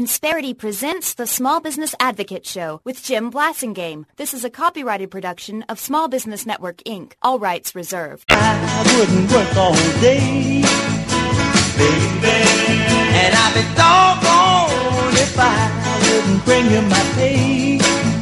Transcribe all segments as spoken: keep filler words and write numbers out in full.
Insperity presents the Small Business Advocate Show with Jim Blasingame. This is a copyrighted production of Small Business Network, Incorporated. All rights reserved. I wouldn't work all day, baby, and I'd be doggone if I wouldn't bring you my pay,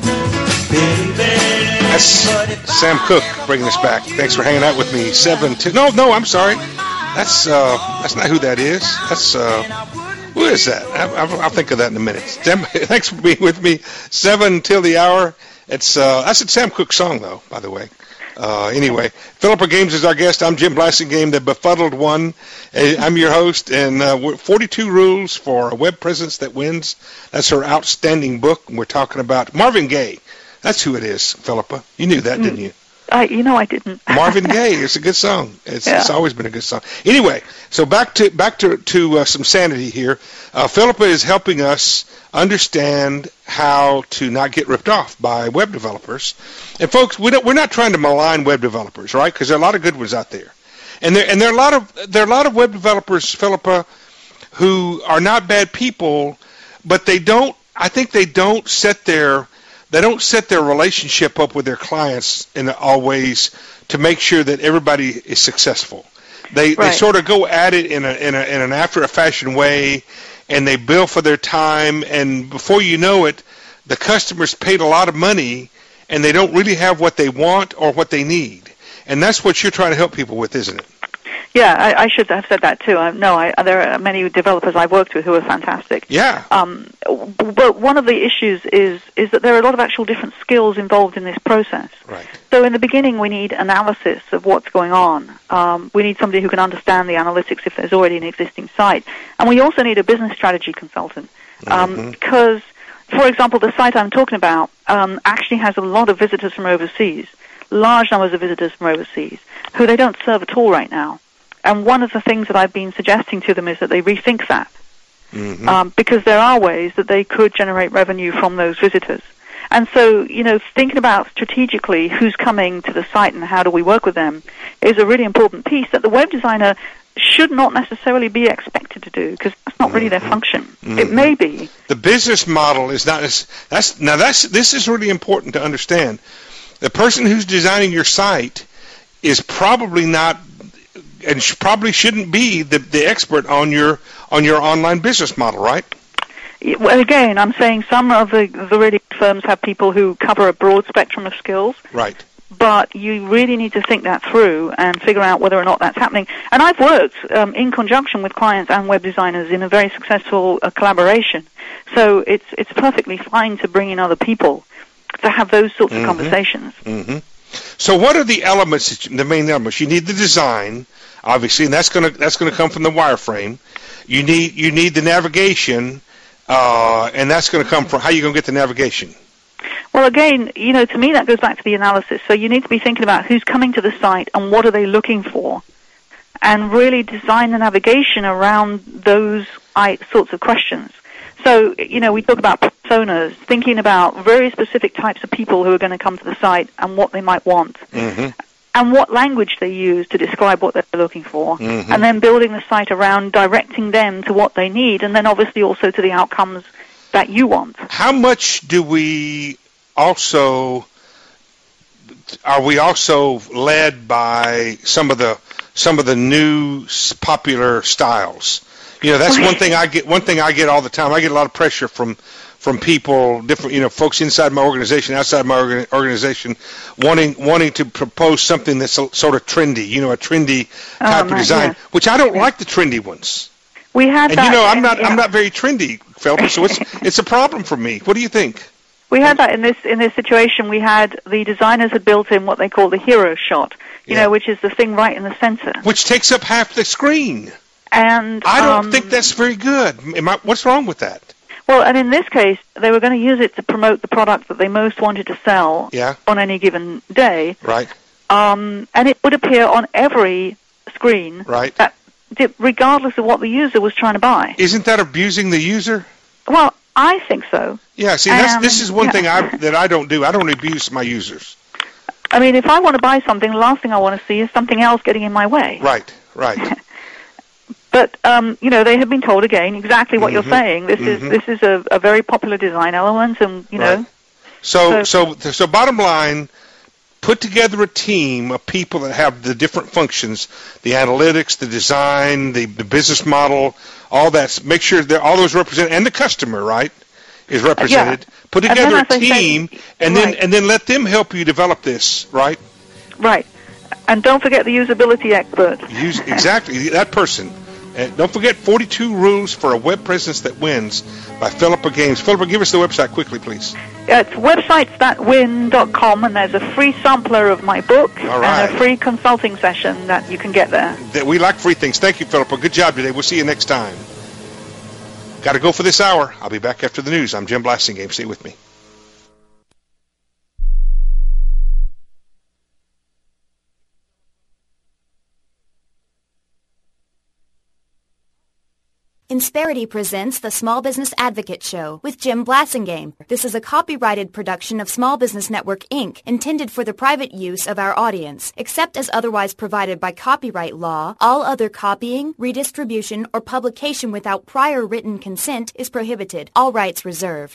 baby. That's Sam Cooke bringing us back. Thanks for hanging out with me. Seven two. No, no, I'm sorry. That's uh, that's not who that is. That's uh, who is that? I, I, I'll think of that in a minute. Thanks for being with me. Seven till the hour. It's uh, that's a Sam Cooke song, though. By the way. Uh, anyway, Philippa Games is our guest. I'm Jim Blasingame, the befuddled one. I'm your host, and uh, forty-two Rules for a Web Presence That Wins. That's her outstanding book. And we're talking about Marvin Gaye. That's who it is, Philippa. You knew that, didn't you? I, you know I didn't. Marvin Gaye. It's a good song. It's, yeah. it's always been a good song. Anyway, so back to back to to uh, some sanity here. Uh, Philippa is helping us understand how to not get ripped off by web developers. And folks, we don't, we're not trying to malign web developers, right? Because there are a lot of good ones out there, and there and there are a lot of there are a lot of web developers, Philippa, who are not bad people, but they don't. I think they don't set their They don't set their relationship up with their clients in always to make sure that everybody is successful. They right. they sort of go at it in a in a in an after a fashion way, and they bill for their time, and before you know it, the customers paid a lot of money, and they don't really have what they want or what they need. And that's what you're trying to help people with, isn't it? Yeah, I, I should have said that too. I, no, I, there are many developers I've worked with who are fantastic. Yeah. Um, but one of the issues is is that there are a lot of actual different skills involved in this process. Right. So in the beginning, we need analysis of what's going on. Um, we need somebody who can understand the analytics if there's already an existing site, and we also need a business strategy consultant um, because, mm-hmm. for example, the site I'm talking about um, actually has a lot of visitors from overseas, large numbers of visitors from overseas, who they don't serve at all right now. And one of the things that I've been suggesting to them is that they rethink that, mm-hmm. um, because there are ways that they could generate revenue from those visitors. And so, you know, thinking about strategically who's coming to the site and how do we work with them is a really important piece that the web designer should not necessarily be expected to do, because that's not really their function. Mm-hmm. It may be. The business model is not as, that's now that's this is really important to understand. The person who's designing your site is probably not, and sh- probably shouldn't be the, the expert on your on your online business model, right? Well, again, I'm saying some of the, the really firms have people who cover a broad spectrum of skills. Right. But you really need to think that through and figure out whether or not that's happening. And I've worked um, in conjunction with clients and web designers in a very successful uh, collaboration. So it's it's perfectly fine to bring in other people to have those sorts mm-hmm. of conversations. Mm-hmm. So what are the elements, that you, the main elements? You need the design, obviously, and that's going to that's going to come from the wireframe. You need you need the navigation, uh, and that's going to come from how are you going to get the navigation? Well, again, you know, to me that goes back to the analysis. So you need to be thinking about who's coming to the site and what are they looking for, and really design the navigation around those sorts of questions. So, you know, we talk about personas, thinking about very specific types of people who are going to come to the site and what they might want, mm-hmm. and what language they use to describe what they're looking for, mm-hmm. and then building the site around directing them to what they need, and then obviously also to the outcomes that you want. How much do we also, are we also led by some of the some of the new popular styles? You know, that's one thing I get. One thing I get all the time. I get a lot of pressure from, from people, different, you know, folks inside my organization, outside my orga- organization, wanting wanting to propose something that's a, sort of trendy. You know, a trendy type oh, of design, yeah. which I don't yeah. like the trendy ones. We had and that, you know, I'm not yeah. I'm not very trendy, Philippa. So it's it's a problem for me. What do you think? We had that in this in this situation. We had the designers had built in what they call the hero shot, you yeah. know, which is the thing right in the center, which takes up half the screen. And I don't um, think that's very good. Am I, what's wrong with that? Well, and in this case, they were going to use it to promote the product that they most wanted to sell yeah. on any given day. Right. Um, and it would appear on every screen, right. that, regardless of what the user was trying to buy. Isn't that abusing the user? Well, I think so. Yeah, see, that's, um, this is one yeah. thing I, that I don't do. I don't abuse my users. I mean, if I want to buy something, the last thing I want to see is something else getting in my way. Right, right. But um, you know, they have been told again exactly what Mm-hmm. you're saying. This Mm-hmm. is this is a, a very popular design element, and you know. Right. So, So- so, so, bottom line, put together a team of people that have the different functions, the analytics, the design, the, the business model, all that. Make sure that all those represent, and the customer, right, is represented. Put And together then, a as I said, team, and then right. and then let them help you develop this, right? Right. And don't forget the usability expert. Use exactly that person. And don't forget forty-two Rules for a Web Presence That Wins by Philippa Gaines. Philippa, give us the website quickly, please. It's websites that win dot com, and there's a free sampler of my book All right. and a free consulting session that you can get there. That we like free things. Thank you, Philippa. Good job today. We'll see you next time. Got to go for this hour. I'll be back after the news. I'm Jim Blasingame. Stay with me. Insperity presents the Small Business Advocate Show with Jim Blasingame. This is a copyrighted production of Small Business Network, Incorporated, intended for the private use of our audience. Except as otherwise provided by copyright law, all other copying, redistribution, or publication without prior written consent is prohibited. All rights reserved.